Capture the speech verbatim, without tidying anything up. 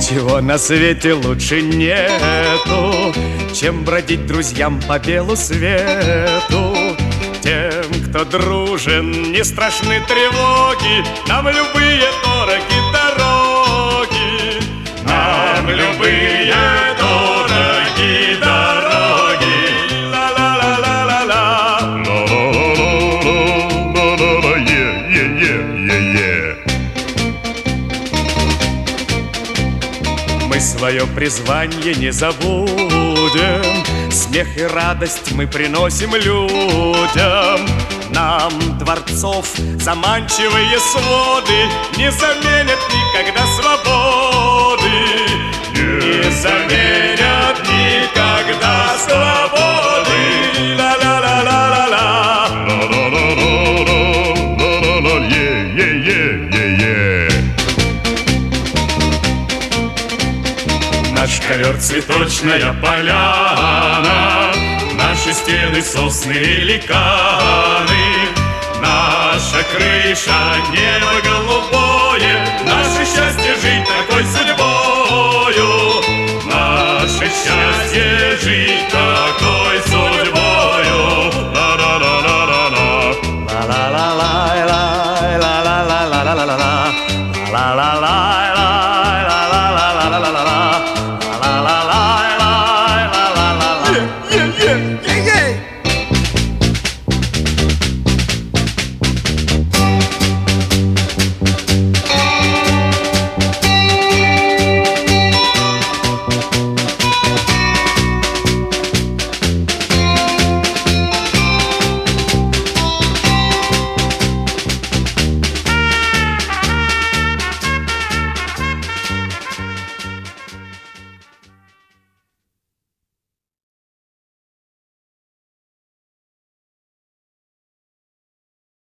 Ничего на свете лучше нету, чем бродить друзьям по белу свету. Тем, кто дружен, не страшны тревоги, нам любые дороги дороги. Нам любые дороги дороги. Ла-ла-ла-ла-ла-ла. Ла-ла-ла-ла-ла-ла-ла. Е-е-е-е-е. Мы свое призвание не забудем, смех и радость мы приносим людям. Нам дворцов заманчивые своды не заменят никогда свободы. Не заменят никогда свободы. Ла-ла-ла-ла-ла-ла. Ла-ла-ла-ла-ла-ла-ла. Е-е-е-е-е. Наш ковер цветочная поляна, наши стены сосны и ликаны, наша крыша небо голубое, наше счастье жить такой судьбою, наше счастье жить такой судьбою. Ла-ла-ла-ла-ла-ла. Ла-ла-ла-ла-ла-ла-ла-ла-ла-ла-ла-ла-ла-ла.